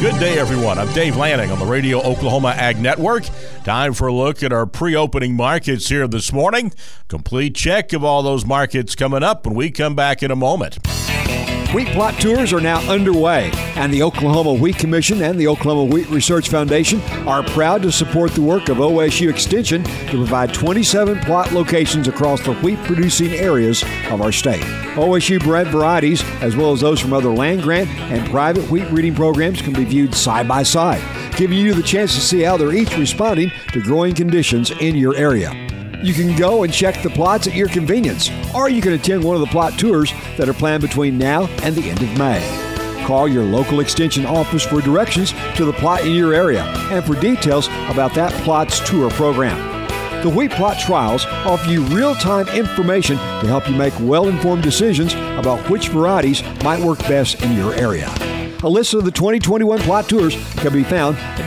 Good day, everyone. I'm Dave Lanning on the Radio Oklahoma Ag Network. Time for a look at our pre-opening markets here this morning. Complete check of all those markets coming up when we come back in a moment. Wheat plot tours are now underway, and the Oklahoma Wheat Commission and the Oklahoma Wheat Research Foundation are proud to support the work of OSU Extension to provide 27 plot locations across the wheat-producing areas of our state. OSU-bred varieties, as well as those from other land-grant and private wheat breeding programs, can be viewed side by side, giving you the chance to see how they're each responding to growing conditions in your area. You can go and check the plots at your convenience, or you can attend one of the plot tours that are planned between now and the end of May. Call your local extension office for directions to the plot in your area and for details about that plot's tour program. The Wheat Plot Trials offer you real-time information to help you make well-informed decisions about which varieties might work best in your area. A list of the 2021 plot tours can be found at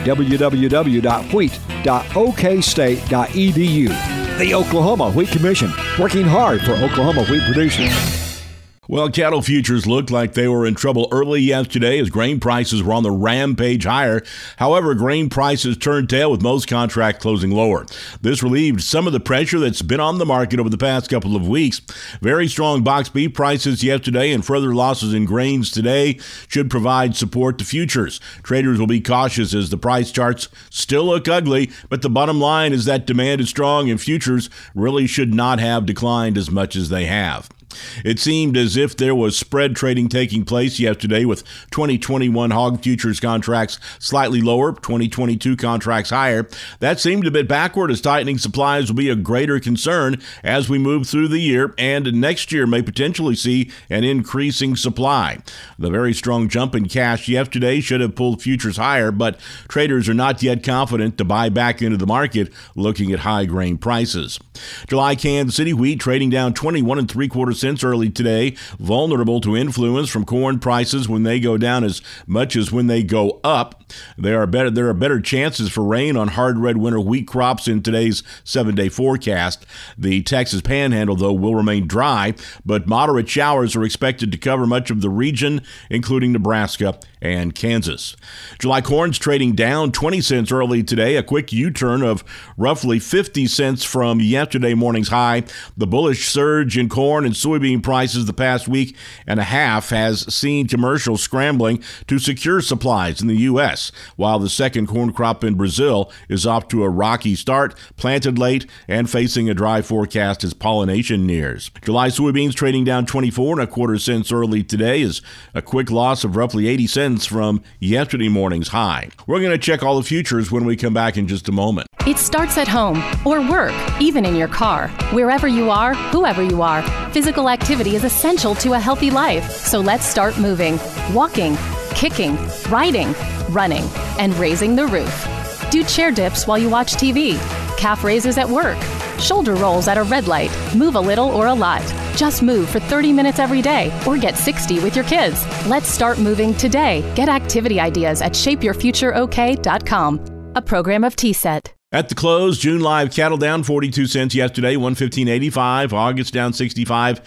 www.wheat.okstate.edu. The Oklahoma Wheat Commission, working hard for Oklahoma wheat producers. Well, cattle futures looked like they were in trouble early yesterday as grain prices were on the rampage higher. However, grain prices turned tail with most contracts closing lower. This relieved some of the pressure that's been on the market over the past couple of weeks. Very strong box beef prices yesterday and further losses in grains today should provide support to futures. Traders will be cautious as the price charts still look ugly, but the bottom line is that demand is strong and futures really should not have declined as much as they have. It seemed as if there was spread trading taking place yesterday with 2021 hog futures contracts slightly lower, 2022 contracts higher. That seemed a bit backward as tightening supplies will be a greater concern as we move through the year, and next year may potentially see an increasing supply. The very strong jump in cash yesterday should have pulled futures higher, but traders are not yet confident to buy back into the market looking at high grain prices. July Kansas City wheat trading down 21 3/4 cents early today, vulnerable to influence from corn prices when they go down as much as when they go up. There are better chances for rain on hard red winter wheat crops in today's 7-day forecast. The Texas Panhandle, though, will remain dry, but moderate showers are expected to cover much of the region, including Nebraska and Kansas. July corn's trading down 20 cents early today, a quick U-turn of roughly 50 cents from yesterday morning's high. The bullish surge in corn and soybean prices the past week and a half has seen commercials scrambling to secure supplies in the U.S., while the second corn crop in Brazil is off to a rocky start, planted late and facing a dry forecast as pollination nears. July soybeans trading down 24 1/4 cents early today is a quick loss of roughly 80 cents from yesterday morning's high. We're going to check all the futures when we come back in just a moment. It starts at home or work, even in your car. Wherever you are, whoever you are, physical activity is essential to a healthy life. So let's start moving, walking, kicking, riding, running, and raising the roof. Do chair dips while you watch TV, calf raises at work, shoulder rolls at a red light. Move a little or a lot. Just move for 30 minutes every day or get 60 with your kids. Let's start moving today. Get activity ideas at shapeyourfutureok.com. A program of TSET. At the close, June live cattle down 42 cents yesterday, 115.85. August down 65,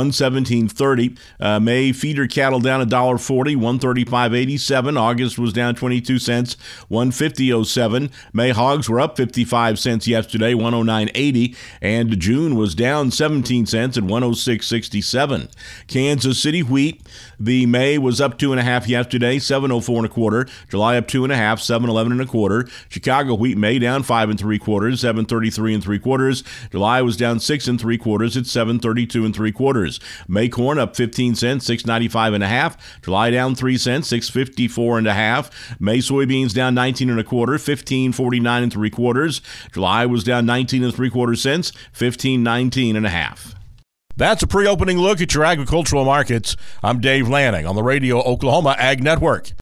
117.30. May feeder cattle down $1.40, 135.87. August was down 22 cents, 150.07. May hogs were up 55 cents yesterday, 109.80. And June was down 17 cents at 106.67. Kansas City wheat, the May was up 2.5 yesterday, 704 1/4. July up 2.5, 711 1/4. Chicago wheat May down 5 3/4, 733 3/4. July was down 6 3/4 at 732 3/4. May corn up 15 cents, 695 1/2. July down 3 cents, 654 1/2. May soybeans down 19 1/4, 1549 3/4. July was down 19 3/4 cents, 1519 1/2. That's a pre-opening look at your agricultural markets. I'm Dave Lanning on the Radio Oklahoma Ag Network.